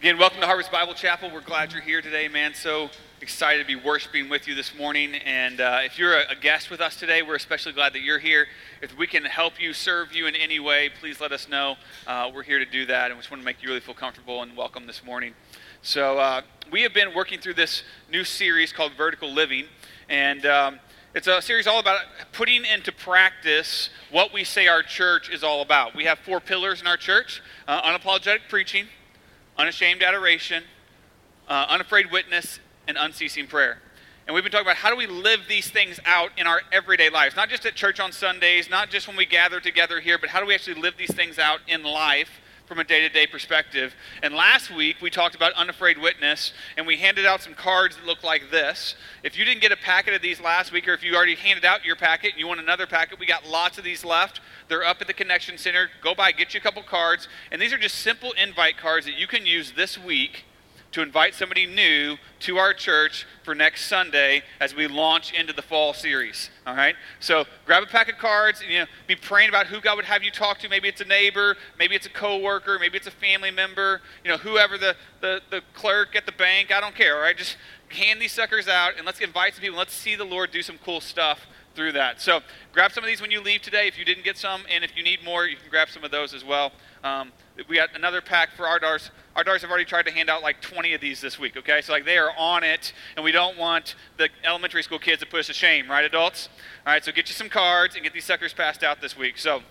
Again, welcome to Harvest Bible Chapel. We're glad you're here today, man. So excited to be worshiping with you this morning. And if you're a guest with us today, we're especially glad that you're here. If we can help you, serve you in any way, please let us know. We're here to do that, and we just want to make you really feel comfortable and welcome this morning. So we have been working through this new series called Vertical Living, and it's a series all about putting into practice what we say our church is all about. We have 4 pillars in our church: unapologetic preaching, unashamed adoration, unafraid witness, and unceasing prayer. And we've been talking about how do we live these things out in our everyday lives, not just at church on Sundays, not just when we gather together here, but how do we actually live these things out in life from a day-to-day perspective. And last week we talked about unafraid witness, and we handed out some cards that look like this. If you didn't get a packet of these last week, or if you already handed out your packet and you want another packet, we got lots of these left. They're up at the Connection Center. Go by, get you a couple cards. And these are just simple invite cards that you can use this week to invite somebody new to our church for next Sunday as we launch into the fall series. All right? So grab a pack of cards and be praying about who God would have you talk to. Maybe it's a neighbor, maybe it's a coworker, maybe it's a family member, whoever the clerk at the bank. I don't care, all right? Just hand these suckers out and let's invite some people. Let's see the Lord do some cool stuff through that. So grab some of these when you leave today if you didn't get some, and if you need more, you can grab some of those as well. We got another pack for our Ardars. Our Ardars have already tried to hand out like 20 of these this week, okay? So they are on it, and we don't want the elementary school kids to put us to shame, right, adults? All right, so get you some cards and get these suckers passed out this week. So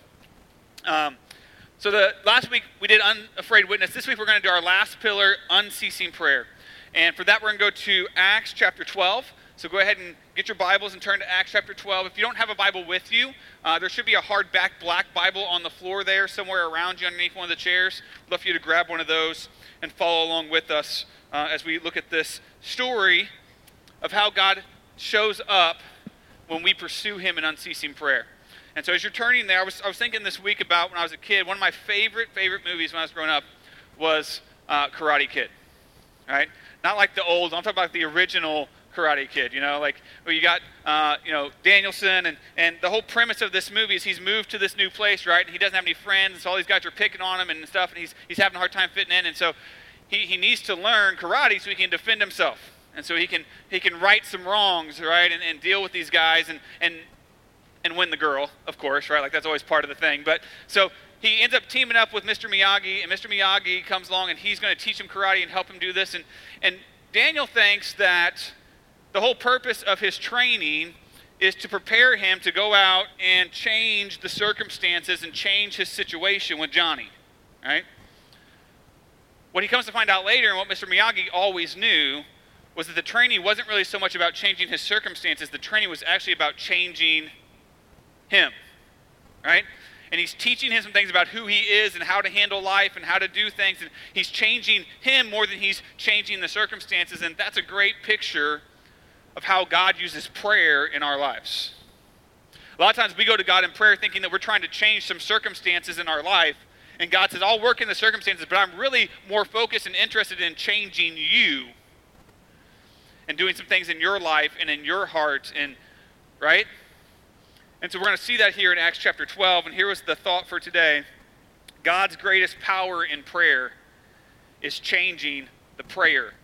the last week we did unafraid witness. This week we're going to do our last pillar, unceasing prayer. And for that we're going to go to Acts chapter 12. So go ahead and get your Bibles and turn to Acts chapter 12. If you don't have a Bible with you, there should be a hardback black Bible on the floor there somewhere around you underneath one of the chairs. I'd love for you to grab one of those and follow along with us as we look at this story of how God shows up when we pursue Him in unceasing prayer. And so as you're turning there, I was thinking this week about when I was a kid, one of my favorite movies when I was growing up was Karate Kid. All right? Not like the old, I'm talking about the original Karate Kid, where you got, Danielson, and the whole premise of this movie is he's moved to this new place, right, and he doesn't have any friends, and so all these guys are picking on him and stuff, and he's having a hard time fitting in, and so he needs to learn karate so he can defend himself, and so he can right some wrongs, right, and deal with these guys, and win the girl, of course, right, like that's always part of the thing, but so he ends up teaming up with Mr. Miyagi, and Mr. Miyagi comes along, and he's going to teach him karate and help him do this, and Daniel thinks that the whole purpose of his training is to prepare him to go out and change the circumstances and change his situation with Johnny, right? What he comes to find out later, and what Mr. Miyagi always knew, was that the training wasn't really so much about changing his circumstances. The training was actually about changing him, right? And he's teaching him some things about who he is and how to handle life and how to do things. And he's changing him more than he's changing the circumstances. And that's a great picture of how God uses prayer in our lives. A lot of times we go to God in prayer thinking that we're trying to change some circumstances in our life, and God says, I'll work in the circumstances, but I'm really more focused and interested in changing you and doing some things in your life and in your heart, and right? And so we're going to see that here in Acts chapter 12, and here was the thought for today. God's greatest power in prayer is changing the prayer.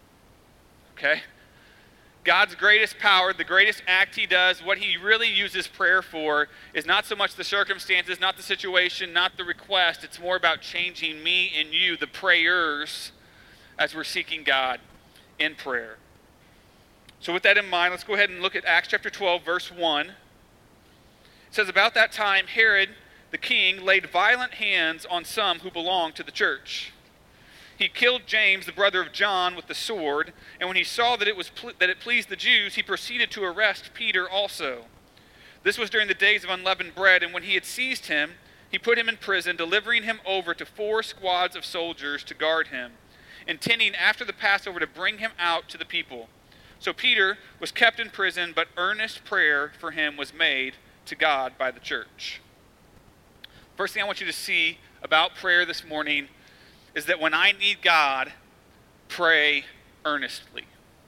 Okay? God's greatest power, the greatest act He does, what He really uses prayer for is not so much the circumstances, not the situation, not the request. It's more about changing me and you, the prayers, as we're seeking God in prayer. So with that in mind, let's go ahead and look at Acts chapter 12, verse 1. It says, about that time, Herod the king laid violent hands on some who belonged to the church. He killed James, the brother of John, with the sword, and when he saw that it pleased the Jews, he proceeded to arrest Peter also. This was during the days of unleavened bread, and when he had seized him, he put him in prison, delivering him over to 4 squads of soldiers to guard him, intending after the Passover to bring him out to the people. So Peter was kept in prison, but earnest prayer for him was made to God by the church. First thing I want you to see about prayer this morning is that when I need God, pray earnestly.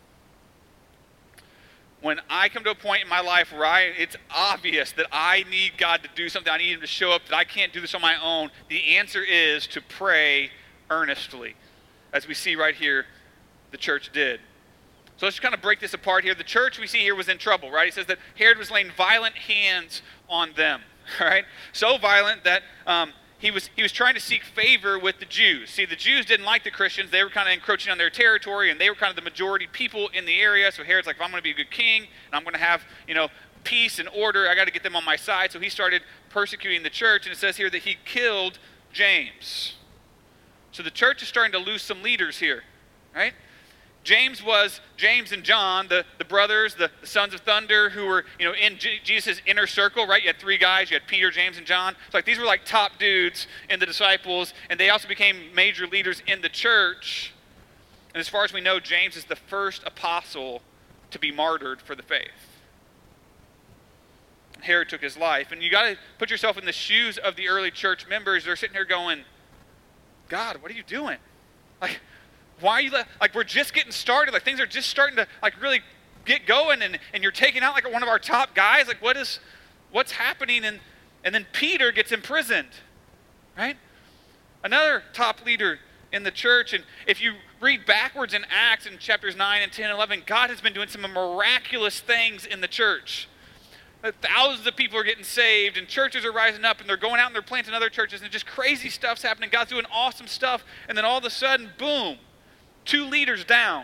When I come to a point in my life where it's obvious that I need God to do something, I need Him to show up, that I can't do this on my own, the answer is to pray earnestly. as we see right here the church did. So let's just kind of break this apart here. The church we see here was in trouble, right? It says that Herod was laying violent hands on them, all right? So violent that he was trying to seek favor with the Jews. See, the Jews didn't like the Christians. They were kind of encroaching on their territory, and they were kind of the majority people in the area. So Herod's like, if I'm going to be a good king, and I'm going to have, peace and order, I got to get them on my side. So he started persecuting the church, and it says here that he killed James. So the church is starting to lose some leaders here, right? James and John, the brothers, the sons of thunder, who were, in Jesus' inner circle, right? You had three guys. You had Peter, James, and John. So these were like top dudes in the disciples, and they also became major leaders in the church. And as far as we know, James is the first apostle to be martyred for the faith. Herod took his life. And you got to put yourself in the shoes of the early church members. They're sitting here going, God, what are you doing? Why are you, we're just getting started. Things are just starting to, really get going, and you're taking out, one of our top guys. What's happening? And then Peter gets imprisoned, right? Another top leader in the church. And if you read backwards in Acts in chapters 9 and 10 and 11, God has been doing some miraculous things in the church. Thousands of people are getting saved, and churches are rising up, and they're going out and they're planting other churches, and just crazy stuff's happening. God's doing awesome stuff, and then all of a sudden, boom, 2 leaders down.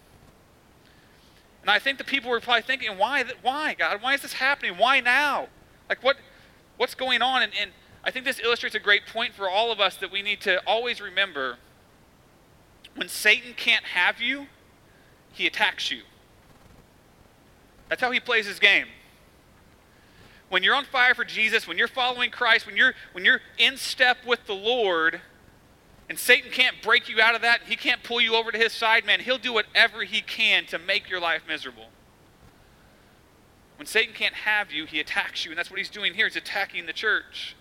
And I think the people were probably thinking, why God? Why is this happening? Why now? What's going on? And I think this illustrates a great point for all of us that we need to always remember. When Satan can't have you, he attacks you. That's how he plays his game. When you're on fire for Jesus, when you're following Christ, when you're in step with the Lord, and Satan can't break you out of that, he can't pull you over to his side, man, he'll do whatever he can to make your life miserable. When Satan can't have you, he attacks you, and that's what he's doing here. He's attacking the church.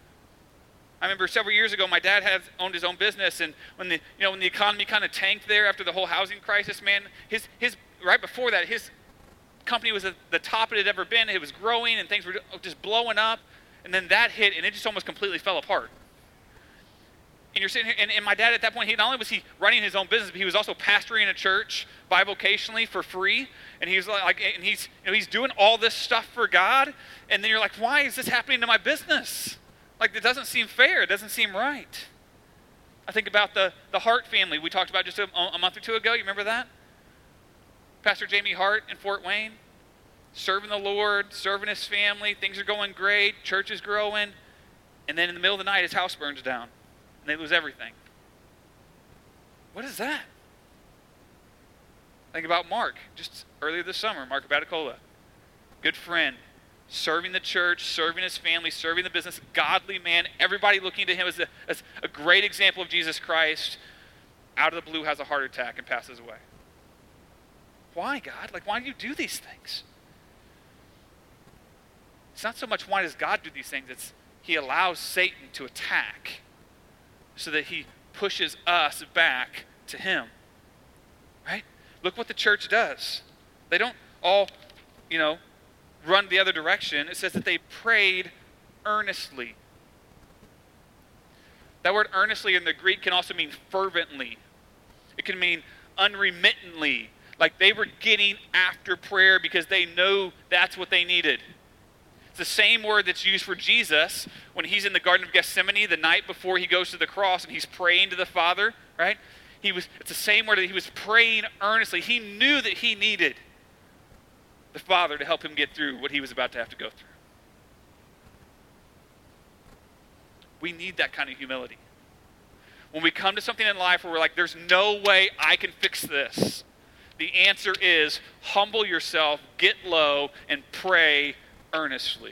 I remember several years ago, my dad owned his own business, and when the economy kind of tanked there after the whole housing crisis, man, his right before that, his company was at the top it had ever been. It was growing, and things were just blowing up, and then that hit, and it just almost completely fell apart. And you're sitting here, and my dad at that point, not only was he running his own business, but he was also pastoring a church bivocationally for free, and he's he's doing all this stuff for God, and then you're like, why is this happening to my business? It doesn't seem fair. It doesn't seem right. I think about the Hart family we talked about just a month or two ago. You remember that? Pastor Jamie Hart in Fort Wayne, serving the Lord, serving his family. Things are going great. Church is growing. And then in the middle of the night, his house burns down. And they lose everything. What is that? Think about Mark, just earlier this summer, Mark Abaticola. Good friend, serving the church, serving his family, serving the business, godly man. Everybody looking to him as a great example of Jesus Christ. Out of the blue, has a heart attack and passes away. Why, God? Why do you do these things? It's not so much why does God do these things, it's he allows Satan to attack so that he pushes us back to him. Right? Look what the church does. They don't all, run the other direction. It says that they prayed earnestly. That word earnestly in the Greek can also mean fervently. It can mean unremittingly. They were getting after prayer because they know that's what they needed. It's the same word that's used for Jesus when he's in the Garden of Gethsemane the night before he goes to the cross and he's praying to the Father, right? It's the same word that he was praying earnestly. He knew that he needed the Father to help him get through what he was about to have to go through. We need that kind of humility. When we come to something in life where we're like, there's no way I can fix this, the answer is humble yourself, get low, and pray earnestly.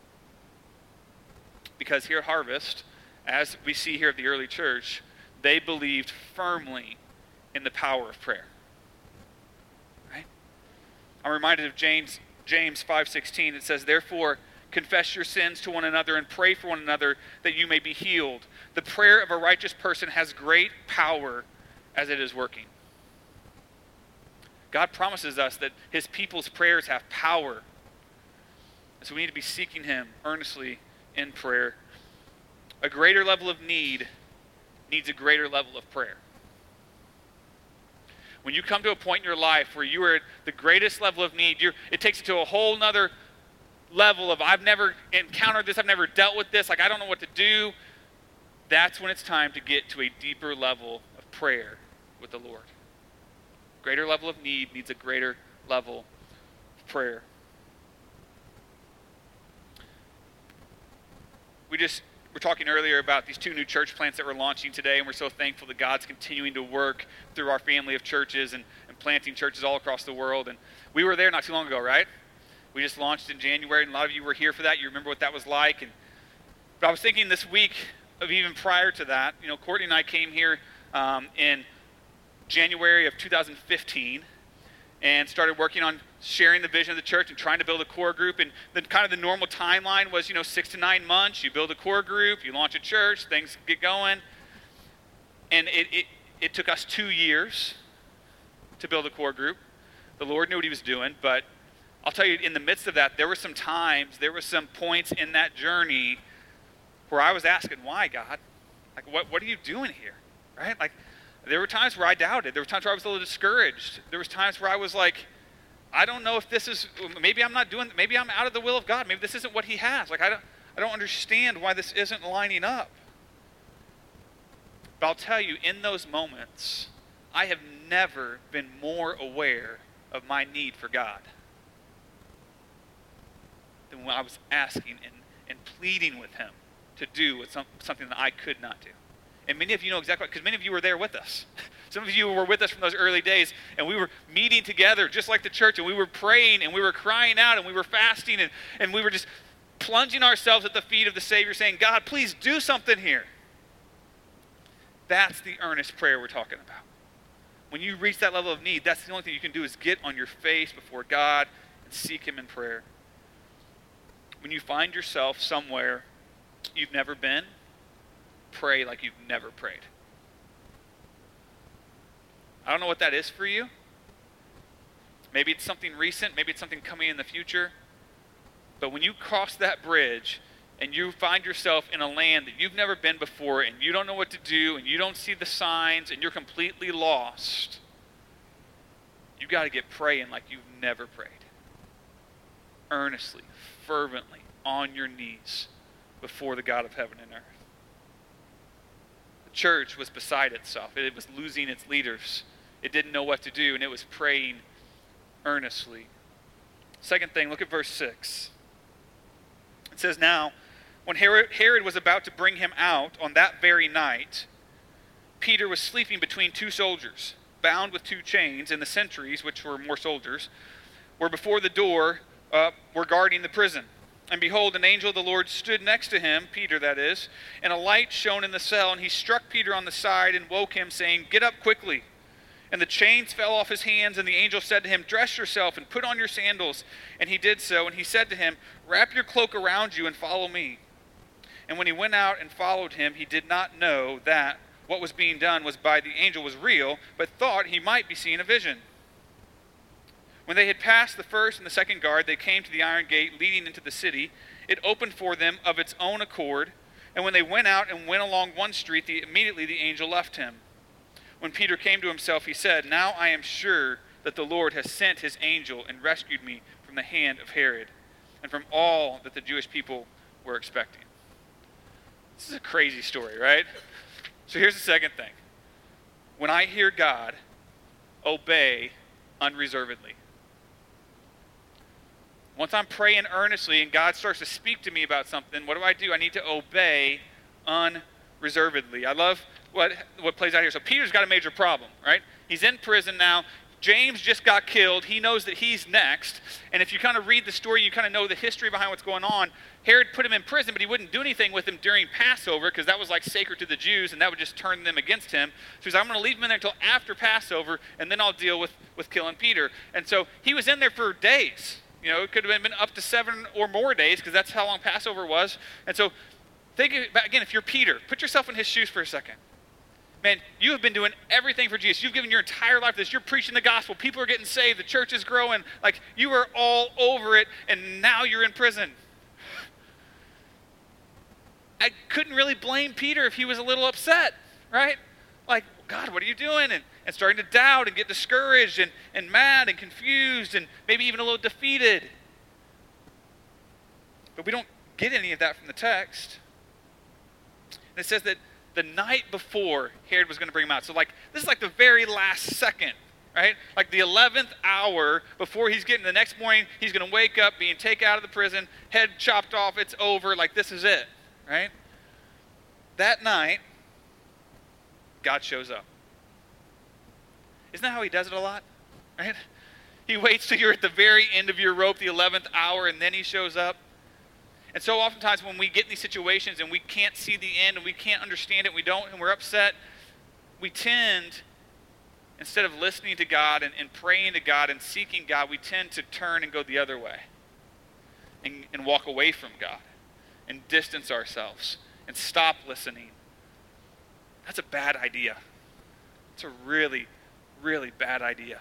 Because here at Harvest, as we see here at the early church, they believed firmly in the power of prayer. Right? I'm reminded of James 5:16. It says, therefore, confess your sins to one another and pray for one another that you may be healed. The prayer of a righteous person has great power as it is working. God promises us that his people's prayers have power. And so we need to be seeking him earnestly in prayer. A greater level of need needs a greater level of prayer. When you come to a point in your life where you are at the greatest level of need, it takes it to a whole nother level of, I've never encountered this, I've never dealt with this, like I don't know what to do. That's when it's time to get to a deeper level of prayer with the Lord. Greater level of need needs a greater level of prayer. We're talking earlier about these 2 new church plants that we're launching today, and we're so thankful that God's continuing to work through our family of churches and planting churches all across the world. And we were there not too long ago, right? We just launched in January, and a lot of you were here for that. You remember what that was like. But I was thinking this week of even prior to that. You know, Courtney and I came here in January of 2015 and started working on sharing the vision of the church and trying to build a core group. And then kind of the normal timeline was, 6 to 9 months. You build a core group, you launch a church, things get going. And it took us 2 years to build a core group. The Lord knew what he was doing, but I'll tell you, in the midst of that, there were some points in that journey where I was asking, why, God? Like, what are you doing here, right? Like, there were times where I doubted. There were times where I was a little discouraged. There was times where I was like, I don't know if this is, maybe I'm out of the will of God. Maybe this isn't what he has. Like, I don't understand why this isn't lining up. But I'll tell you, in those moments, I have never been more aware of my need for God than when I was asking and pleading with him to do something that I could not do. And many of you know exactly, because many of you were there with us. Some of you were with us from those early days, and we were meeting together just like the church, and we were praying, and we were crying out, and we were fasting, and we were just plunging ourselves at the feet of the Savior, saying, God, please do something here. That's the earnest prayer we're talking about. When you reach that level of need, that's the only thing you can do is get on your face before God and seek him in prayer. When you find yourself somewhere you've never been, pray like you've never prayed. I don't know what that is for you. Maybe it's something recent. Maybe it's something coming in the future. But when you cross that bridge and you find yourself in a land that you've never been before and you don't know what to do and you don't see the signs and you're completely lost, you've got to get praying like you've never prayed. Earnestly, fervently, on your knees before the God of heaven and earth. The church was beside itself. It was losing its leaders. It didn't know what to do, and it was praying earnestly. Second thing, look at verse 6. It says, now, when Herod was about to bring him out on that very night, Peter was sleeping between 2 soldiers, bound with 2 chains, and the sentries, which were more soldiers, were before the door, were guarding the prison. And behold, an angel of the Lord stood next to him, Peter that is, and a light shone in the cell, and he struck Peter on the side and woke him, saying, get up quickly. And the chains fell off his hands, and the angel said to him, dress yourself and put on your sandals. And he did so, and he said to him, wrap your cloak around you and follow me. And when he went out and followed him, he did not know that what was being done was by the angel was real, but thought he might be seeing a vision. When they had passed the first and the second guard, they came to the iron gate leading into the city. It opened for them of its own accord, and when they went out and went along one street, immediately the angel left him. When Peter came to himself, he said, now I am sure that the Lord has sent his angel and rescued me from the hand of Herod and from all that the Jewish people were expecting. This is a crazy story, right? So here's the second thing. When I hear God, obey unreservedly. Once I'm praying earnestly and God starts to speak to me about something, what do? I need to obey unreservedly. I love what plays out here. So Peter's got a major problem, right? He's in prison now. James just got killed. He knows that he's next. And if you kind of read the story, you kind of know the history behind what's going on. Herod put him in prison, but he wouldn't do anything with him during Passover because that was like sacred to the Jews, and that would just turn them against him. So he's like, I'm going to leave him in there until after Passover, and then I'll deal with killing Peter. And so he was in there for days. It could have been up to 7 or more days because that's how long Passover was. And so think about, again, if you're Peter, put yourself in his shoes for a second. Man, you have been doing everything for Jesus. You've given your entire life to this. You're preaching the gospel. People are getting saved. The church is growing. Like, you are all over it, and now you're in prison. I couldn't really blame Peter if he was a little upset, right? Like, God, what are you doing? And starting to doubt and get discouraged and mad and confused and maybe even a little defeated. But we don't get any of that from the text. And it says that the night before Herod was going to bring him out. So this is like the very last second, right? Like the 11th hour before he's getting, the next morning, he's going to wake up, being taken out of the prison, head chopped off, it's over, like this is it, right? That night, God shows up. Isn't that how he does it a lot, right? He waits till you're at the very end of your rope, the 11th hour, and then he shows up. And so oftentimes when we get in these situations and we can't see the end and we can't understand it, and we're upset, we tend, instead of listening to God and praying to God and seeking God, we tend to turn and go the other way and walk away from God and distance ourselves and stop listening. That's a bad idea. It's a really, really bad idea.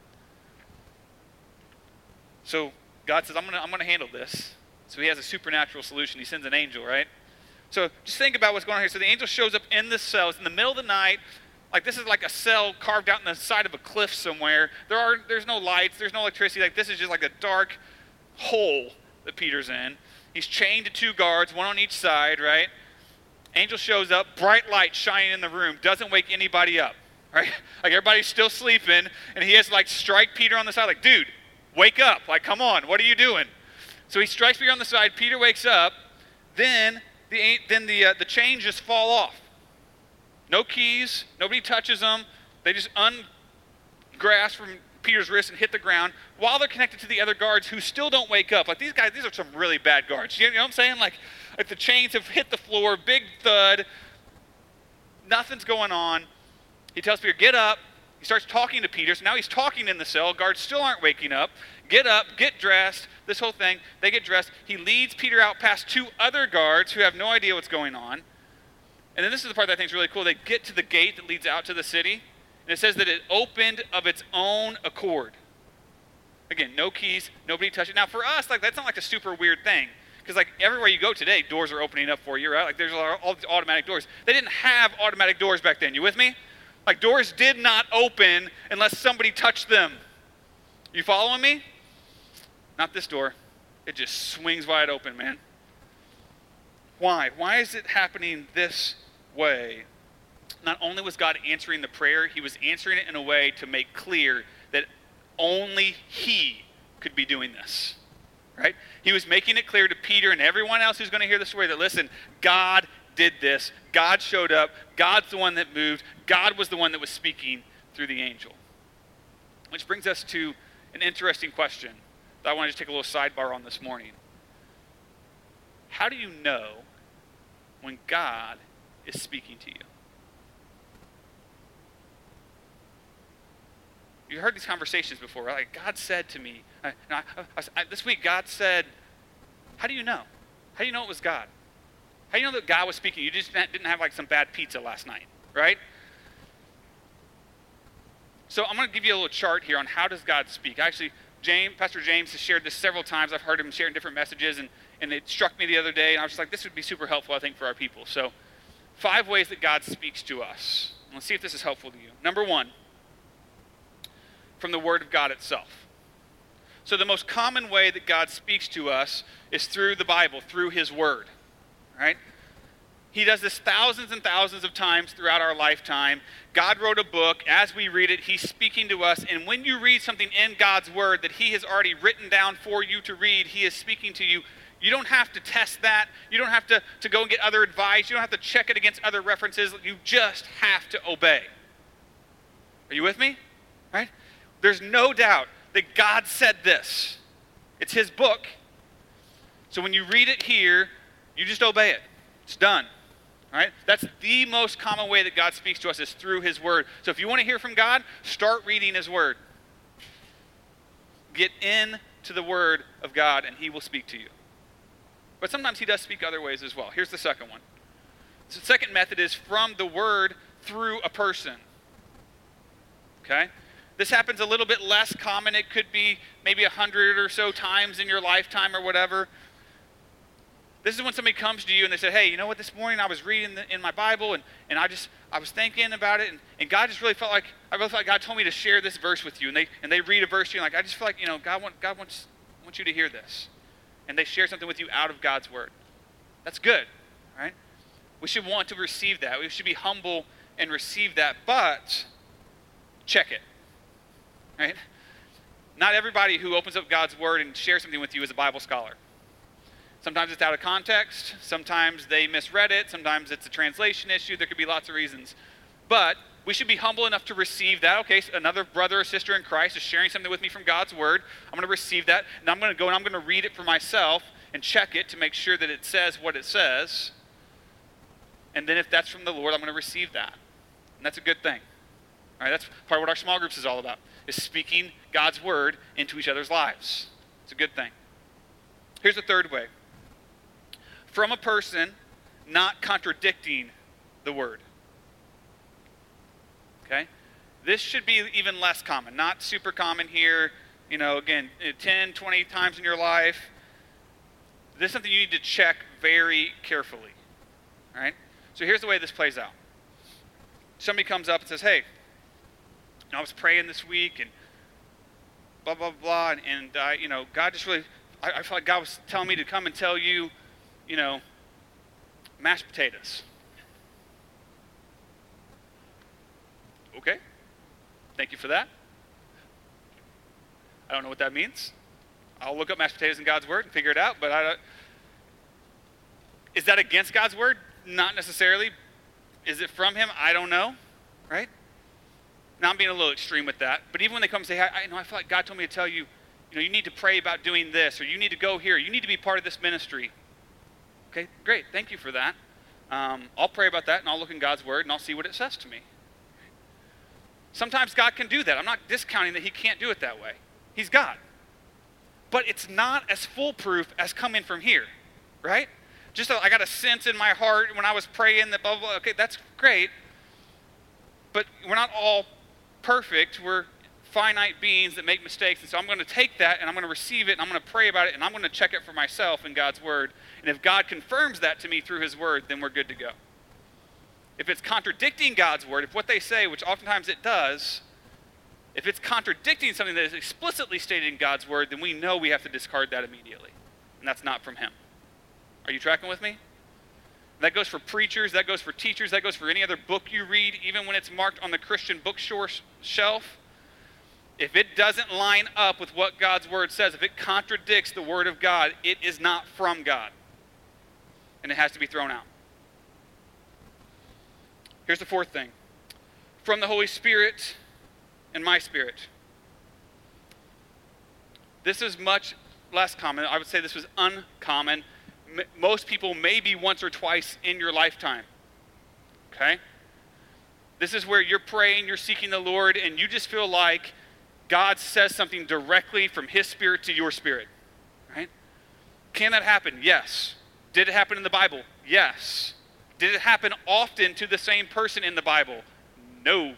So God says, I'm gonna handle this. So he has a supernatural solution. He sends an angel, right? So just think about what's going on here. So the angel shows up in the cell. It's in the middle of the night. Like this is like a cell carved out in the side of a cliff somewhere. There's no lights. There's no electricity. Like this is just like a dark hole that Peter's in. He's chained to 2 guards, one on each side, right? Angel shows up, bright light shining in the room, doesn't wake anybody up, right? Like everybody's still sleeping, and he has to like strike Peter on the side, like, dude, wake up. Like, come on, what are you doing? So he strikes Peter on the side. Peter wakes up. Then the chains just fall off. No keys. Nobody touches them. They just ungrasp from Peter's wrist and hit the ground while they're connected to the other guards who still don't wake up. Like these guys, these are some really bad guards. You know what I'm saying? Like the chains have hit the floor, big thud. Nothing's going on. He tells Peter, get up. He starts talking to Peter. So now he's talking in the cell. Guards still aren't waking up. Get up, get dressed, this whole thing. They get dressed. He leads Peter out past 2 other guards who have no idea what's going on. And then this is the part that I think is really cool. They get to the gate that leads out to the city. And it says that it opened of its own accord. Again, no keys, nobody touched it. Now for us, like that's not like a super weird thing. Because like everywhere you go today, doors are opening up for you, right? Like there's all these automatic doors. They didn't have automatic doors back then. You with me? Like doors did not open unless somebody touched them. You following me? Not this door. It just swings wide open, man. Why? Why is it happening this way? Not only was God answering the prayer, he was answering it in a way to make clear that only he could be doing this. Right? He was making it clear to Peter and everyone else who's going to hear the story that, listen, God did this. God showed up. God's the one that moved. God was the one that was speaking through the angel. Which brings us to an interesting question that I want to just take a little sidebar on this morning. How do you know when God is speaking to you? You heard these conversations before, right? Like God said to me, this week God said, how do you know? How do you know it was God? How do you know that God was speaking? You just didn't have like some bad pizza last night, right? So I'm going to give you a little chart here on how does God speak. Actually, Pastor James has shared this several times. I've heard him share in different messages, and it struck me the other day, and I was just like, this would be super helpful, I think, for our people. So 5 ways that God speaks to us. Let's see if this is helpful to you. Number 1, from the Word of God itself. So the most common way that God speaks to us is through the Bible, through his Word, right? He does this thousands and thousands of times throughout our lifetime. God wrote a book. As we read it, he's speaking to us. And when you read something in God's Word that he has already written down for you to read, he is speaking to you. You don't have to test that. You don't have to go and get other advice. You don't have to check it against other references. You just have to obey. Are you with me? Right? There's no doubt that God said this. It's his book. So when you read it here, you just obey it. It's done. All right? That's the most common way that God speaks to us is through his Word. So if you want to hear from God, start reading his Word. Get into the Word of God and he will speak to you. But sometimes he does speak other ways as well. Here's the second one. The second method is from the Word through a person. Okay? This happens a little bit less common. It could be maybe 100 or so times in your lifetime or whatever. This is when somebody comes to you and they say, hey, you know what, this morning I was reading in my Bible and I was thinking about it and God just really felt like, God told me to share this verse with you. And they read a verse to you and I just feel like, God wants you to hear this. And they share something with you out of God's word. That's good, right? We should want to receive that. We should be humble and receive that, but check it, right? Not everybody who opens up God's word and shares something with you is a Bible scholar. Sometimes it's out of context. Sometimes they misread it. Sometimes it's a translation issue. There could be lots of reasons. But we should be humble enough to receive that. Okay, so another brother or sister in Christ is sharing something with me from God's word. I'm going to receive that, and I'm going to go and I'm going to read it for myself and check it to make sure that it says what it says. And then if that's from the Lord, I'm going to receive that. And that's a good thing. All right, that's part of what our small groups is all about, is speaking God's word into each other's lives. It's a good thing. Here's the third way. From a person not contradicting the word. Okay? This should be even less common. Not super common here. Again, 10, 20 times in your life. This is something you need to check very carefully. All right? So here's the way this plays out. Somebody comes up and says, hey, I was praying this week and blah, blah, blah. And God just really, I felt like God was telling me to come and tell you, mashed potatoes. Okay. Thank you for that. I don't know what that means. I'll look up mashed potatoes in God's word and figure it out, but is that against God's word? Not necessarily. Is it from him? I don't know, right? Now I'm being a little extreme with that, but even when they come and say, I feel like God told me to tell you, you need to pray about doing this, or you need to go here, you need to be part of this ministry. Okay, great, thank you for that. I'll pray about that, and I'll look in God's word, and I'll see what it says to me. Sometimes God can do that. I'm not discounting that he can't do it that way. He's God. But it's not as foolproof as coming from here, right? Just I got a sense in my heart when I was praying that blah, blah, blah. Okay, that's great. But we're not all perfect. We're finite beings that make mistakes. And so I'm going to take that and I'm going to receive it and I'm going to pray about it and I'm going to check it for myself in God's word. And if God confirms that to me through his word, then we're good to go. If it's contradicting God's word, if what they say, which oftentimes it does, if it's contradicting something that is explicitly stated in God's word, then we know we have to discard that immediately. And that's not from him. Are you tracking with me? That goes for preachers, that goes for teachers, that goes for any other book you read, even when it's marked on the Christian bookstore shelf. If it doesn't line up with what God's word says, if it contradicts the word of God, it is not from God. And it has to be thrown out. Here's the fourth thing. From the Holy Spirit and my spirit. This is much less common. I would say this was uncommon. Most people maybe once or twice in your lifetime. Okay? This is where you're praying, you're seeking the Lord, and you just feel like God says something directly from his spirit to your spirit. Right? Can that happen? Yes. Did it happen in the Bible? Yes. Did it happen often to the same person in the Bible? No.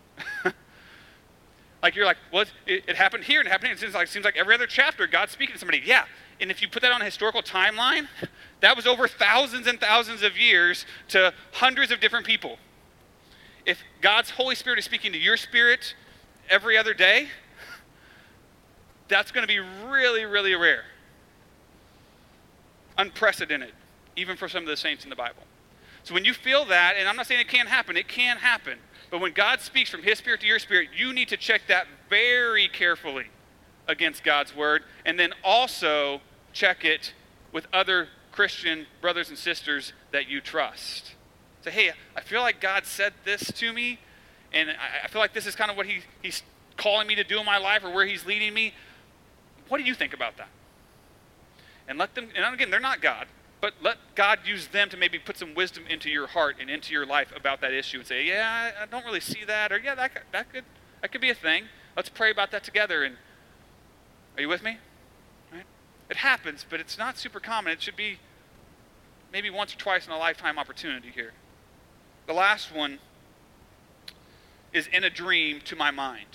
Like you're like, well, it happened here and it happened here. It seems like every other chapter God's speaking to somebody. Yeah. And if you put that on a historical timeline, that was over thousands and thousands of years to hundreds of different people. If God's Holy Spirit is speaking to your spirit every other day, that's going to be really, really rare. Unprecedented, even for some of the saints in the Bible. So when you feel that, and I'm not saying it can't happen, it can happen. But when God speaks from his spirit to your spirit, you need to check that very carefully against God's word, and then also check it with other Christian brothers and sisters that you trust. Say, hey, I feel like God said this to me, and I feel like this is kind of what he's calling me to do in my life or where he's leading me. What do you think about that? And let them, and again, they're not God, but let God use them to maybe put some wisdom into your heart and into your life about that issue and say, yeah, I don't really see that, or yeah, that could be a thing. Let's pray about that together. And are you with me? Right? It happens, but it's not super common. It should be maybe once or twice in a lifetime opportunity here. The last one is in a dream to my mind,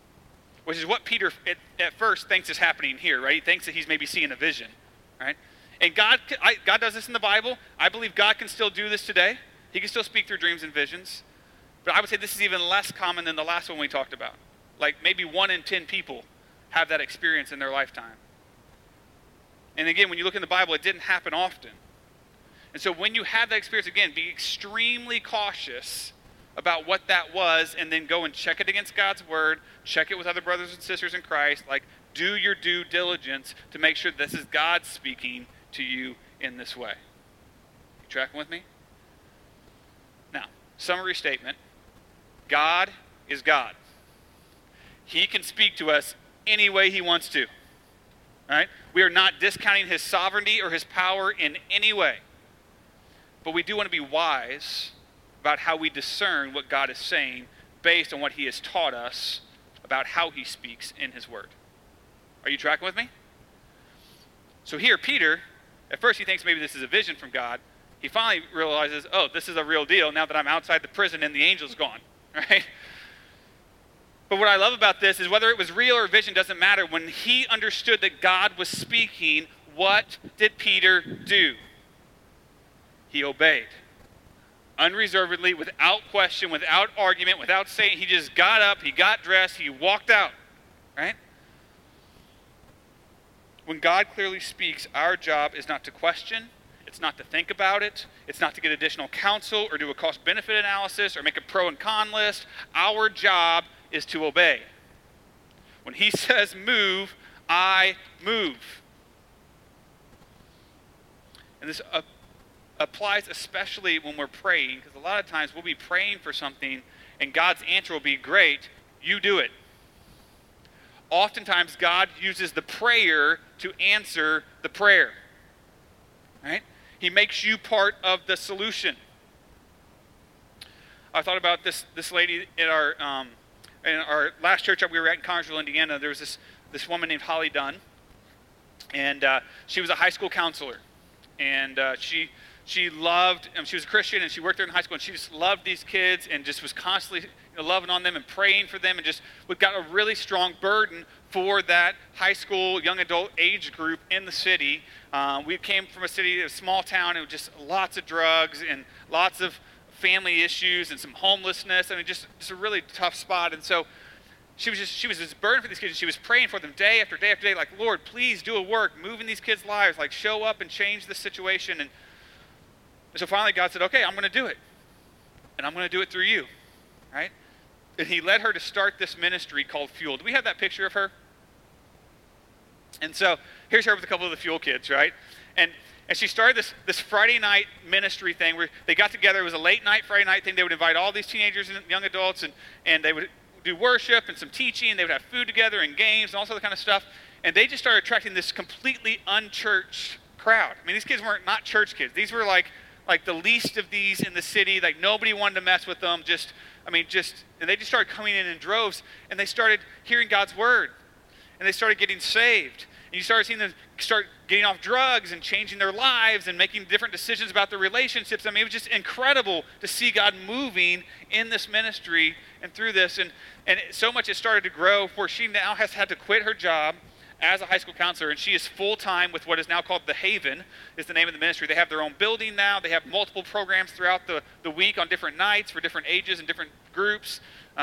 which is what Peter at first thinks is happening here, right? He thinks that he's maybe seeing a vision, right? And God does this in the Bible. I believe God can still do this today. He can still speak through dreams and visions. But I would say this is even less common than the last one we talked about. Like maybe 1 in 10 people have that experience in their lifetime. And again, when you look in the Bible, it didn't happen often. And so when you have that experience, again, be extremely cautious about what that was, and then go and check it against God's word, check it with other brothers and sisters in Christ. Like, do your due diligence to make sure this is God speaking to you in this way. You tracking with me? Now, summary statement. God is God. He can speak to us any way he wants to. All right? We are not discounting his sovereignty or his power in any way. But we do want to be wise about how we discern what God is saying based on what he has taught us about how he speaks in his word. Are you tracking with me? So here, Peter, at first he thinks maybe this is a vision from God. He finally realizes, oh, this is a real deal now that I'm outside the prison and the angel's gone, right? But what I love about this is whether it was real or vision doesn't matter. When he understood that God was speaking, what did Peter do? He obeyed. Unreservedly, without question, without argument, without saying, he just got up, he got dressed, he walked out, right? When God clearly speaks, our job is not to question, it's not to think about it, it's not to get additional counsel or do a cost-benefit analysis or make a pro and con list. Our job is to obey. When he says move, I move. And this applies especially when we're praying, because a lot of times we'll be praying for something and God's answer will be, great, you do it. Oftentimes God uses the prayer to answer the prayer. Right? He makes you part of the solution. I thought about this lady in our last church that we were at in Connersville, Indiana. There was this woman named Holly Dunn, and she was a high school counselor. And she loved, she was a Christian, and she worked there in high school, and she just loved these kids and just was constantly loving on them and praying for them, and just we've got a really strong burden for that high school, young adult age group in the city. We came from a city, a small town, and just lots of drugs and lots of family issues and some homelessness. I mean, just a really tough spot. And so she was just burdened for these kids. And she was praying for them day after day after day, like, Lord, please do a work, move in these kids' lives, like show up and change the situation. And so finally God said, okay, I'm going to do it. And I'm going to do it through you, right? And he led her to start this ministry called Fuel. Do we have that picture of her? And so here's her with a couple of the Fuel kids, right? And she started this Friday night ministry thing where they got together. It was a late night Friday night thing. They would invite all these teenagers and young adults, and they would do worship and some teaching. They would have food together and games and all sorts of kind of stuff. And they just started attracting this completely unchurched crowd. I mean, these kids weren't not church kids. These were like the least of these in the city. Like nobody wanted to mess with them. And they just started coming in droves, and they started hearing God's word, and they started getting saved. And you started seeing them start getting off drugs and changing their lives and making different decisions about their relationships. I mean, it was just incredible to see God moving in this ministry and through this. And so much it started to grow where she now has had to quit her job as a high school counselor, and she is full-time with what is now called The Haven, is the name of the ministry. They have their own building now. They have multiple programs throughout the week on different nights for different ages and different groups.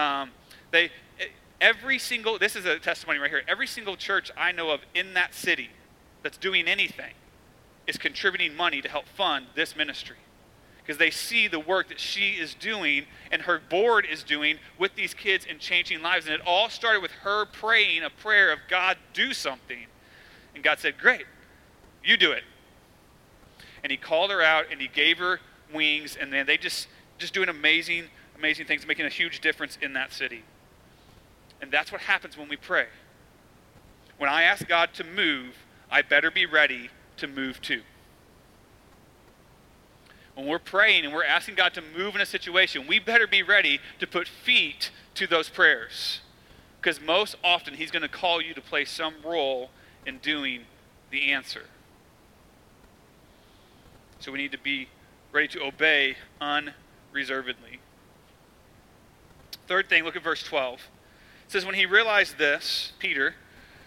This is a testimony right here, every single church I know of in that city that's doing anything is contributing money to help fund this ministry, because they see the work that she is doing and her board is doing with these kids and changing lives. And it all started with her praying a prayer of, God, do something. And God said, great, you do it. And he called her out and he gave her wings, and then they just doing amazing, amazing things, making a huge difference in that city. And that's what happens when we pray. When I ask God to move, I better be ready to move too. When we're praying and we're asking God to move in a situation, we better be ready to put feet to those prayers. Because most often he's going to call you to play some role in doing the answer. So we need to be ready to obey unreservedly. Third thing, look at verse 12. It says, when he realized this, Peter,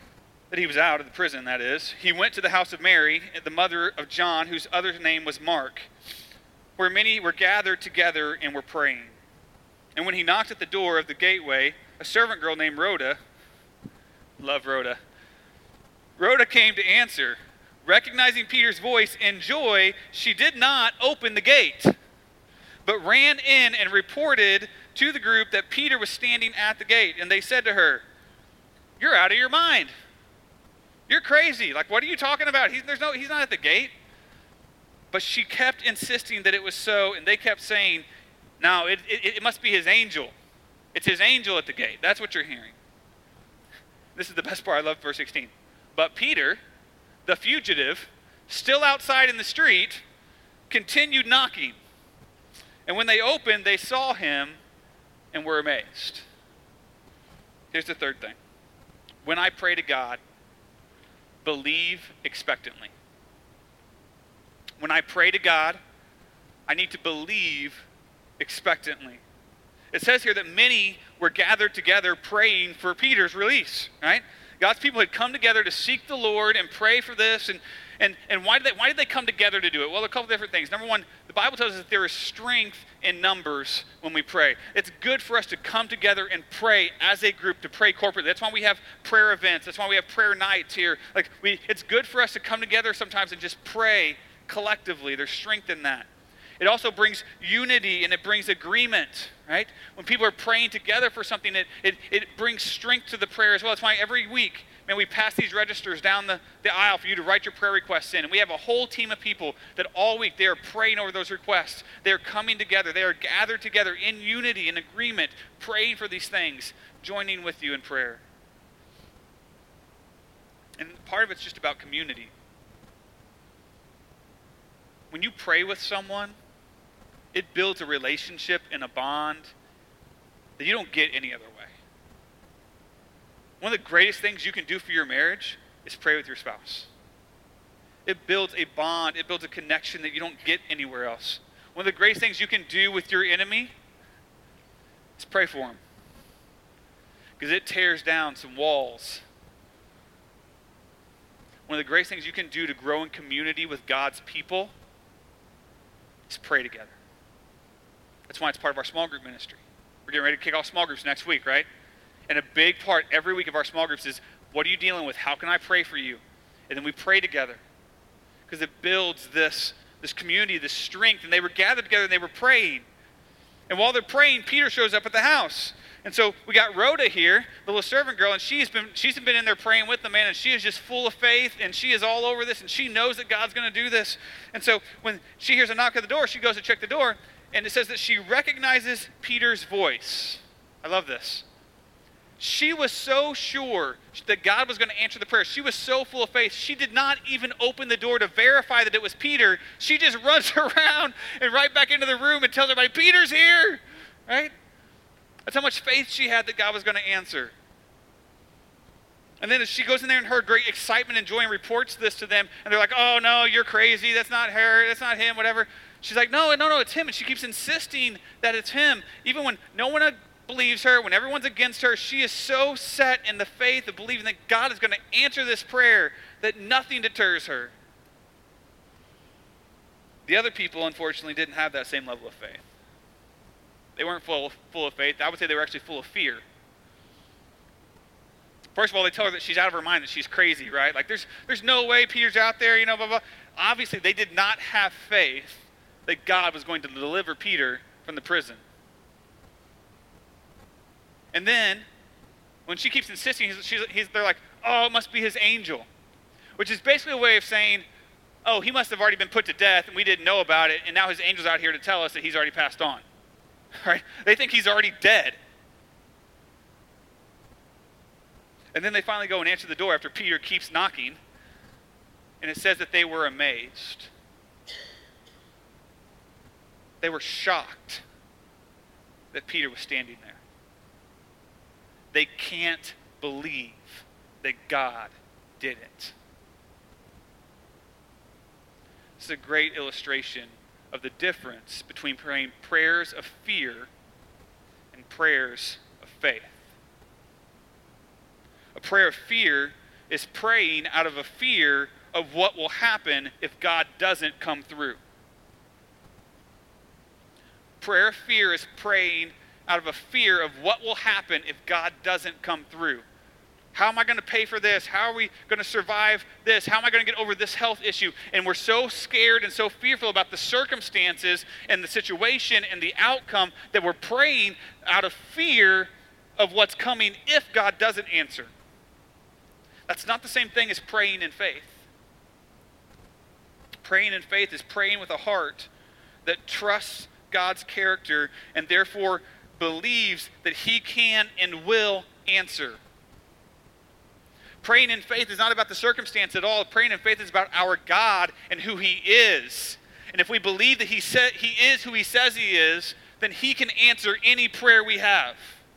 that he was out of the prison, that is, he went to the house of Mary, the mother of John, whose other name was Mark, where many were gathered together and were praying. And when he knocked at the door of the gateway, a servant girl named Rhoda, love Rhoda, Rhoda came to answer. Recognizing Peter's voice in joy, she did not open the gate, but ran in and reported to the group that Peter was standing at the gate. And they said to her, "You're out of your mind. You're crazy. Like, what are you talking about? He's not at the gate." But she kept insisting that it was so, and they kept saying, "No, it must be his angel. It's his angel at the gate." That's what you're hearing. This is the best part. I love verse 16. But Peter, the fugitive, still outside in the street, continued knocking. And when they opened, they saw him and were amazed. Here's the third thing. When I pray to God, believe expectantly. When I pray to God, I need to believe expectantly. It says here that many were gathered together praying for Peter's release, right? God's people had come together to seek the Lord and pray for this. And why did they come together to do it? Well, a couple different things. Number one, the Bible tells us that there is strength in numbers when we pray. It's good for us to come together and pray as a group, to pray corporately. That's why we have prayer events. That's why we have prayer nights here. It's good for us to come together sometimes and just pray collectively. There's strength in that. It also brings unity and it brings agreement, right? When people are praying together for something, it brings strength to the prayer as well. That's why every week, man, we pass these registers down the aisle for you to write your prayer requests in. And we have a whole team of people that all week they are praying over those requests. They are coming together. They are gathered together in unity and agreement, praying for these things, joining with you in prayer. And part of it's just about community. When you pray with someone, it builds a relationship and a bond that you don't get any other way. One of the greatest things you can do for your marriage is pray with your spouse. It builds a bond. It builds a connection that you don't get anywhere else. One of the greatest things you can do with your enemy is pray for him. Because it tears down some walls. One of the greatest things you can do to grow in community with God's people is pray together. That's why it's part of our small group ministry. We're getting ready to kick off small groups next week, right? And a big part every week of our small groups is, what are you dealing with? How can I pray for you? And then we pray together. Because it builds this community, this strength. And they were gathered together and they were praying. And while they're praying, Peter shows up at the house. And so we got Rhoda here, the little servant girl, and she's been in there praying with the man, and she is just full of faith, and she is all over this, and she knows that God's going to do this. And so when she hears a knock at the door, she goes to check the door, and it says that she recognizes Peter's voice. I love this. She was so sure that God was going to answer the prayer. She was so full of faith. She did not even open the door to verify that it was Peter. She just runs around and right back into the room and tells everybody, "Peter's here," right? That's how much faith she had that God was going to answer. And then as she goes in there and her great excitement and joy and reports this to them, and they're like, "Oh no, you're crazy. That's not her. That's not him, whatever." She's like, no, it's him. And she keeps insisting that it's him. Even when no one believes her, when everyone's against her, she is so set in the faith of believing that God is going to answer this prayer that nothing deters her. The other people, unfortunately, didn't have that same level of faith. They weren't full of faith. I would say they were actually full of fear. First of all, they tell her that she's out of her mind, that she's crazy, right? Like, there's no way Peter's out there, blah, blah. Obviously, they did not have faith that God was going to deliver Peter from the prison. And then, when she keeps insisting, they're like, "Oh, it must be his angel," which is basically a way of saying, "Oh, he must have already been put to death, and we didn't know about it, and now his angel's out here to tell us that he's already passed on." Right? They think he's already dead. And then they finally go and answer the door after Peter keeps knocking, and it says that they were amazed. They were shocked that Peter was standing there. They can't believe that God did it. This is a great illustration of the difference between praying prayers of fear and prayers of faith. A prayer of fear is praying out of a fear of what will happen if God doesn't come through. Prayer of fear is praying out of a fear of what will happen if God doesn't come through. How am I going to pay for this? How are we going to survive this? How am I going to get over this health issue? And we're so scared and so fearful about the circumstances and the situation and the outcome that we're praying out of fear of what's coming if God doesn't answer. That's not the same thing as praying in faith. Praying in faith is praying with a heart that trusts God's character and therefore believes that he can and will answer. Praying in faith is not about the circumstance at all. Praying in faith is about our God and who he is. And if we believe that he is who he says he is, then he can answer any prayer we have.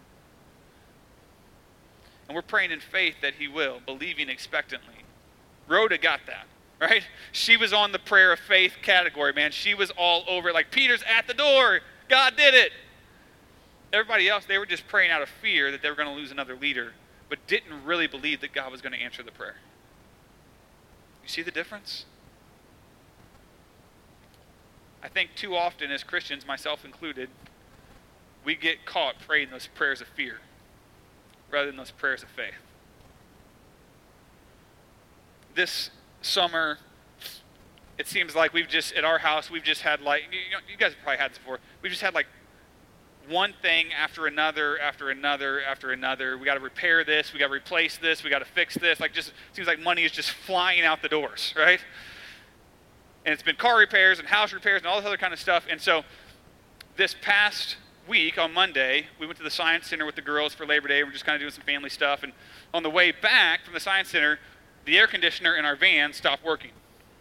And we're praying in faith that he will, believing expectantly. Rhoda got that, right? She was on the prayer of faith category, man. She was all over it. Like, Peter's at the door. God did it. Everybody else, they were just praying out of fear that they were going to lose another leader, but didn't really believe that God was going to answer the prayer. You see the difference? I think too often as Christians, myself included, we get caught praying those prayers of fear rather than those prayers of faith. This summer, it seems like at our house, we've just had you guys have probably had this before, we've just had one thing after another, after another, after another. We got to repair this, we got to replace this, we got to fix this. Just seems like money is just flying out the doors, right? And it's been car repairs and house repairs and all this other kind of stuff. And so this past week, on Monday, we went to the Science Center with the girls for Labor Day. We're just kind of doing some family stuff. And on the way back from the Science Center, the air conditioner in our van stopped working.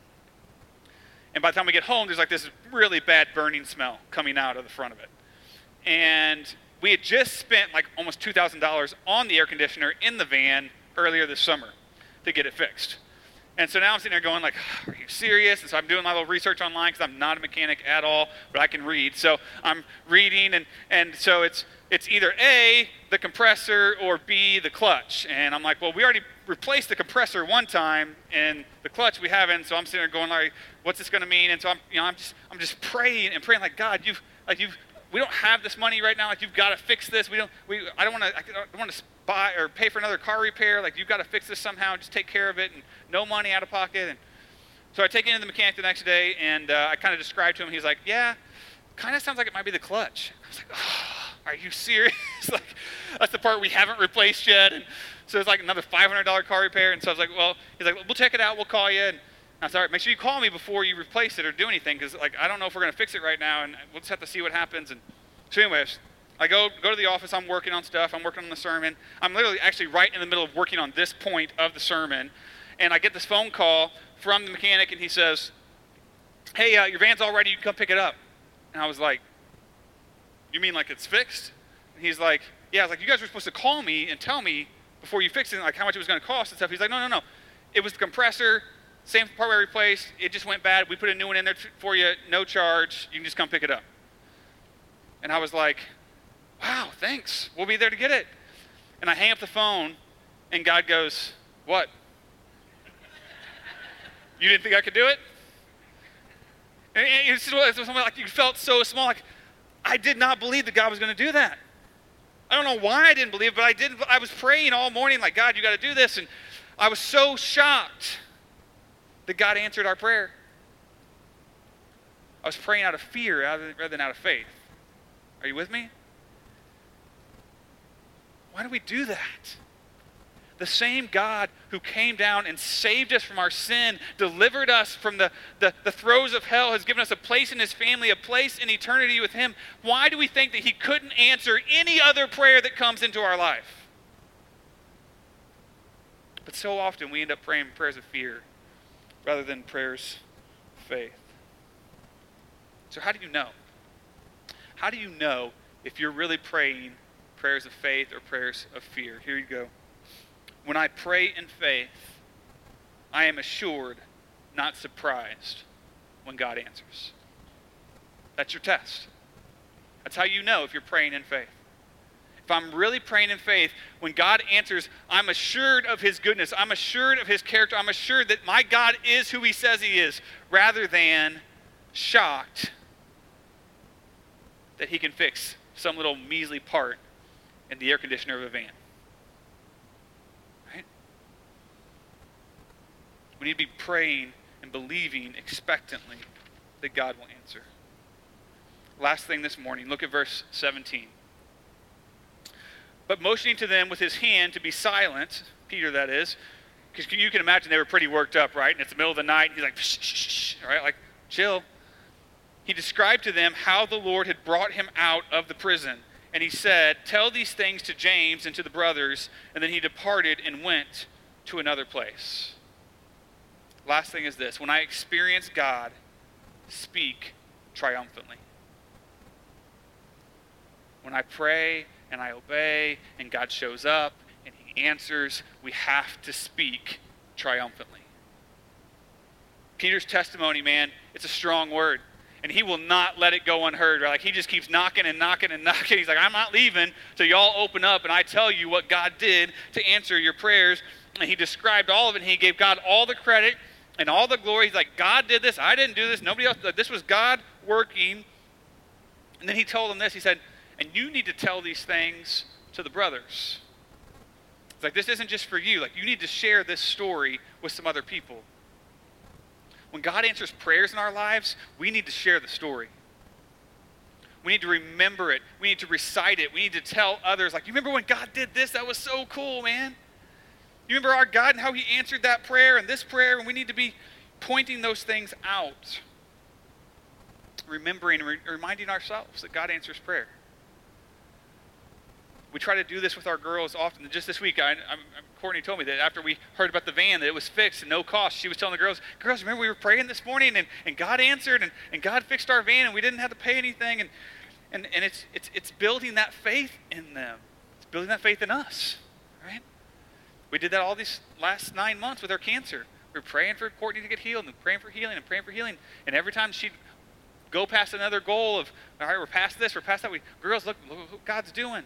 And by the time we get home, there's this really bad burning smell coming out of the front of it. And we had just spent almost $2,000 on the air conditioner in the van earlier this summer to get it fixed. And so now I'm sitting there going are you serious? And so I'm doing my little research online because I'm not a mechanic at all, but I can read. So I'm reading, and so it's either A, the compressor, or B, the clutch. And I'm well, we already replaced the compressor one time, and the clutch we haven't. So I'm sitting there going what's this going to mean? And so I'm just praying God, we don't have this money right now. You've got to fix this. I don't want to buy or pay for another car repair. You've got to fix this somehow. Just take care of it, and no money out of pocket. And so I take it into the mechanic the next day, and I kind of described to him. He's like, yeah, kind of sounds like it might be the clutch. I was like, oh, are you serious? That's the part we haven't replaced yet. And so it's another $500 car repair. And so I was like, well, he's like, we'll check it out. We'll call you. And I said, all right, make sure you call me before you replace it or do anything, because I don't know if we're going to fix it right now, and we'll just have to see what happens. And so anyways, I go to the office. I'm working on stuff. I'm working on the sermon. I'm literally actually right in the middle of working on this point of the sermon, and I get this phone call from the mechanic, and he says, hey, your van's all ready. You can come pick it up. And I was like, you mean it's fixed? And he's like, yeah. I was like, you guys were supposed to call me and tell me before you fixed it, how much it was going to cost and stuff. He's like, no. It was the compressor. Same part we replaced. It just went bad. We put a new one in there for you, no charge. You can just come pick it up. And I was like, wow, thanks. We'll be there to get it. And I hang up the phone, and God goes, what? You didn't think I could do it? And it's something you felt so small. I did not believe that God was going to do that. I don't know why I didn't believe it, but I did. I was praying all morning God, you got to do this. And I was so shocked that God answered our prayer. I was praying out of fear rather than out of faith. Are you with me? Why do we do that? The same God who came down and saved us from our sin, delivered us from the throes of hell, has given us a place in his family, a place in eternity with him. Why do we think that he couldn't answer any other prayer that comes into our life? But so often we end up praying prayers of fear rather than prayers of faith. So how do you know? How do you know if you're really praying prayers of faith or prayers of fear? Here you go. When I pray in faith, I am assured, not surprised, when God answers. That's your test. That's how you know if you're praying in faith. if I'm really praying in faith, when God answers, I'm assured of his goodness. I'm assured of his character. I'm assured that my God is who he says he is, rather than shocked that he can fix some little measly part in the air conditioner of a van. Right? We need to be praying and believing expectantly that God will answer. Last thing this morning, look at verse 17. But motioning to them with his hand to be silent, Peter that is, because you can imagine they were pretty worked up, right? And it's the middle of the night, and he's like, shh, shh, shh, right? Like, chill. He described to them how the Lord had brought him out of the prison. And he said, tell these things to James and to the brothers. And then he departed and went to another place. Last thing is this. When I experience God, speak triumphantly. When I pray and I obey and God shows up and he answers, we have to speak triumphantly. Peter's testimony, man, it's a strong word. And he will not let it go unheard. Right? Like he just keeps knocking and knocking and knocking. He's like, I'm not leaving till y'all open up and I tell you what God did to answer your prayers. And he described all of it. And he gave God all the credit and all the glory. He's like, God did this. I didn't do this. Nobody else. This was God working. And then he told them this. He said, and you need to tell these things to the brothers. It's like, this isn't just for you. Like, you need to share this story with some other people. When God answers prayers in our lives, we need to share the story. We need to remember it. We need to recite it. We need to tell others, like, you remember when God did this? That was so cool, man. You remember our God and how he answered that prayer and this prayer? And we need to be pointing those things out. Remembering and reminding ourselves that God answers prayer. We try to do this with our girls often. Just this week, Courtney told me that after we heard about the van, that it was fixed and no cost. She was telling the girls, remember we were praying this morning and God answered and God fixed our van and we didn't have to pay anything. And it's building that faith in them. It's building that faith in us, right? We did that all these last 9 months with our cancer. We were praying for Courtney to get healed and praying for healing and praying for healing. And every time she'd go past another goal of, all right, we're past this, we're past that. Girls, look what God's doing.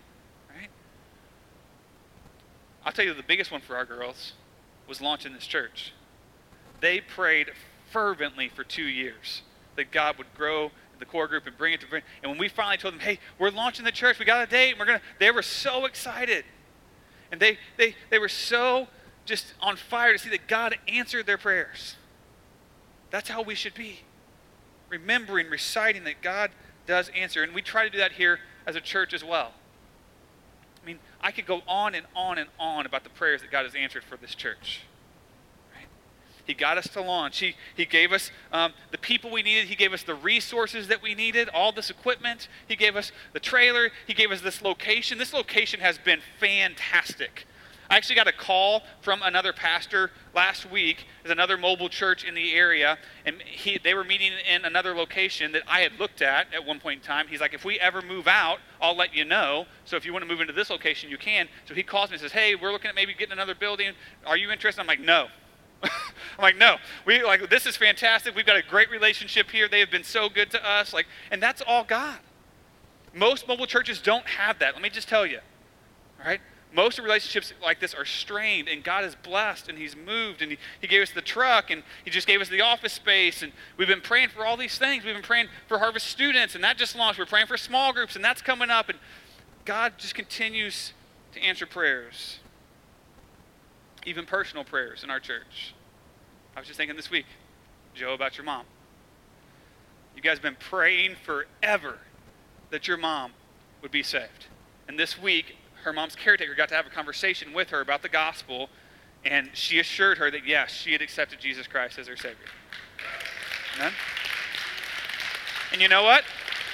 I'll tell you the biggest one for our girls was launching this church. They prayed fervently for 2 years that God would grow the core group and bring it to. And when we finally told them, hey, we're launching the church, we got a date, they were so excited. And they were so just on fire to see that God answered their prayers. That's how we should be. Remembering, reciting that God does answer. And we try to do that here as a church as well. I mean, I could go on and on and on about the prayers that God has answered for this church. Right? He got us to launch. He gave us the people we needed. He gave us the resources that we needed, all this equipment. He gave us the trailer. He gave us this location. This location has been fantastic. I actually got a call from another pastor last week. There's another mobile church in the area, and they were meeting in another location that I had looked at one point in time. He's like, if we ever move out, I'll let you know. So if you want to move into this location, you can. So he calls me and says, hey, we're looking at maybe getting another building. Are you interested? I'm like, no. I'm like, no. This is fantastic. We've got a great relationship here. They have been so good to us. And that's all God. Most mobile churches don't have that. Let me just tell you. All right? Most of relationships like this are strained, and God is blessed, and he's moved, and he gave us the truck, and he just gave us the office space, and we've been praying for all these things. We've been praying for Harvest students, and that just launched. We're praying for small groups, and that's coming up, and God just continues to answer prayers, even personal prayers in our church. I was just thinking this week, Joe, about your mom. You guys have been praying forever that your mom would be saved. And this week, her mom's caretaker got to have a conversation with her about the gospel, and she assured her that, yes, she had accepted Jesus Christ as her Savior. Amen? And you know what?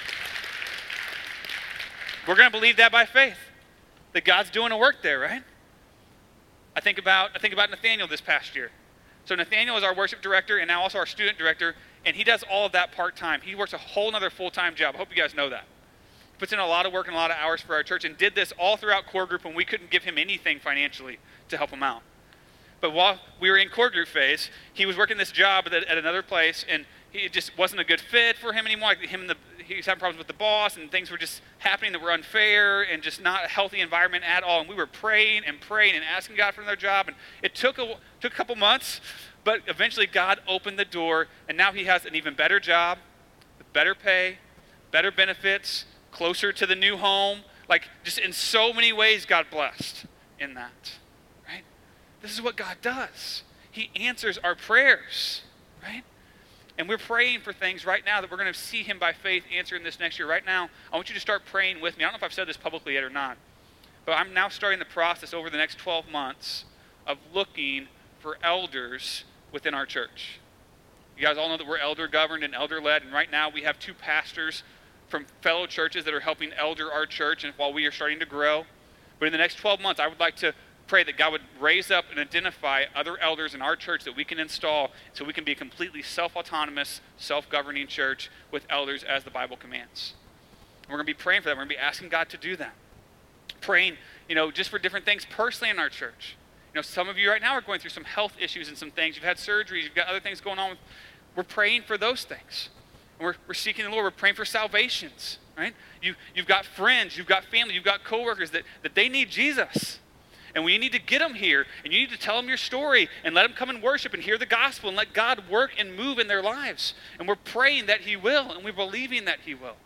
We're going to believe that by faith, that God's doing a work there, right? I think about Nathaniel this past year. So Nathaniel is our worship director and now also our student director, and he does all of that part-time. He works a whole other full-time job. I hope you guys know that. Puts in a lot of work and a lot of hours for our church, and did this all throughout core group when we couldn't give him anything financially to help him out. But while we were in core group phase, he was working this job at another place, and he just wasn't a good fit for him anymore. Like he was having problems with the boss, and things were just happening that were unfair and just not a healthy environment at all. And we were praying and asking God for another job. And it took a couple months, but eventually God opened the door, and now he has an even better job, with better pay, better benefits, closer to the new home. Like, just in so many ways, God blessed in that, right? This is what God does. He answers our prayers, right? And we're praying for things right now that we're going to see him by faith answering this next year. Right now, I want you to start praying with me. I don't know if I've said this publicly yet or not, but I'm now starting the process over the next 12 months of looking for elders within our church. You guys all know that we're elder governed and elder led, and right now we have 2 pastors from fellow churches that are helping elder our church, and while we are starting to grow. But in the next 12 months, I would like to pray that God would raise up and identify other elders in our church that we can install so we can be a completely self-autonomous, self-governing church with elders as the Bible commands. And we're going to be praying for that. We're going to be asking God to do that. Praying, just for different things personally in our church. Some of you right now are going through some health issues and some things. You've had surgeries. You've got other things going on. We're praying for those things. And we're seeking the Lord. We're praying for salvations, right? You've got friends. You've got family. You've got coworkers that they need Jesus. And we need to get them here, and you need to tell them your story and let them come and worship and hear the gospel and let God work and move in their lives. And we're praying that he will, and we're believing that he will.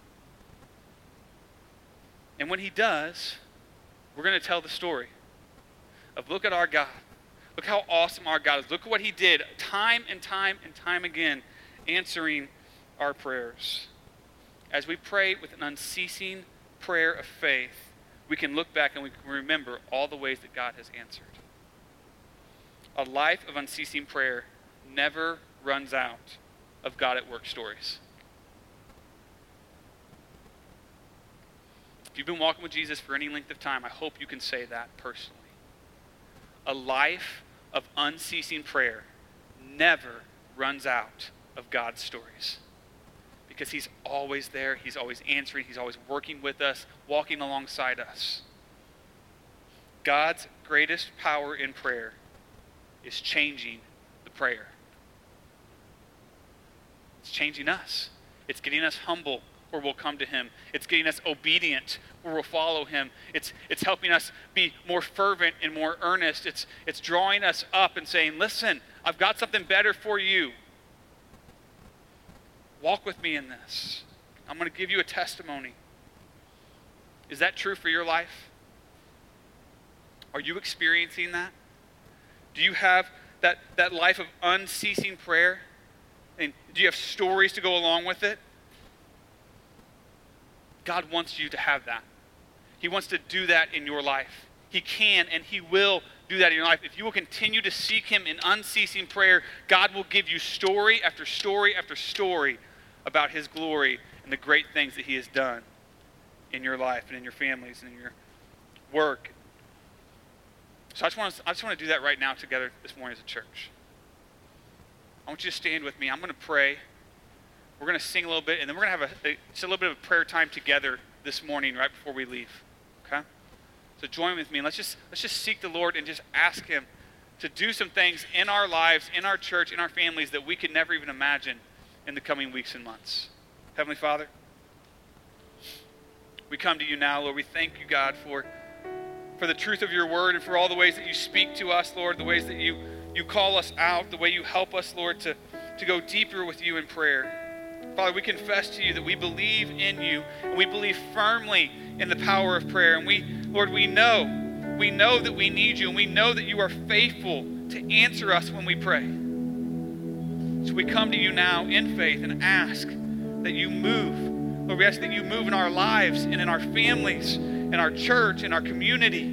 And when he does, we're going to tell the story of look at our God. Look how awesome our God is. Look at what he did time and time and time again, answering our prayers. As we pray with an unceasing prayer of faith, we can look back and we can remember all the ways that God has answered. A life of unceasing prayer never runs out of God at work stories. If you've been walking with Jesus for any length of time, I hope you can say that personally. A life of unceasing prayer never runs out of God's stories. Because he's always there, he's always answering, he's always working with us, walking alongside us. God's greatest power in prayer is changing the prayer. It's changing us. It's getting us humble where we'll come to him. It's getting us obedient where we'll follow him. It's helping us be more fervent and more earnest. It's drawing us up and saying, listen, I've got something better for you. Walk with me in this. I'm going to give you a testimony. Is that true for your life? Are you experiencing that? Do you have that life of unceasing prayer? And do you have stories to go along with it? God wants you to have that. He wants to do that in your life. He can and he will do that in your life. If you will continue to seek him in unceasing prayer, God will give you story after story after story about his glory and the great things that he has done in your life and in your families and in your work. So I just want to do that right now together this morning as a church. I want you to stand with me. I'm going to pray. We're going to sing a little bit, and then we're going to have just a little bit of prayer time together this morning right before we leave. Okay? So join with me, and let's just seek the Lord and just ask him to do some things in our lives, in our church, in our families that we could never even imagine in the coming weeks and months. Heavenly Father, we come to you now, Lord. We thank you, God, for the truth of your word and for all the ways that you speak to us, Lord, the ways that you call us out, the way you help us, Lord, to go deeper with you in prayer. Father, we confess to you that we believe in you, and we believe firmly in the power of prayer. And Lord, we know that we need you, and we know that you are faithful to answer us when we pray. So we come to you now in faith and ask that you move. Lord, we ask that you move in our lives and in our families, in our church, in our community.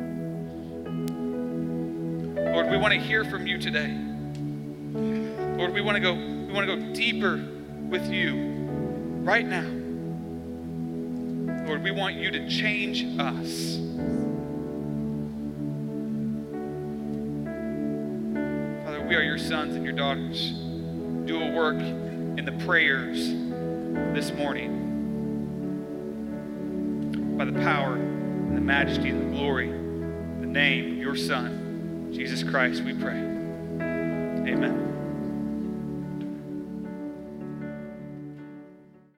Lord, we want to hear from you today. Lord, we want to go deeper with you right now. Lord, we want you to change us. Father, we are your sons and your daughters. Do a work in the prayers this morning. By the power and the majesty and the glory, the name of your Son, Jesus Christ, we pray. Amen.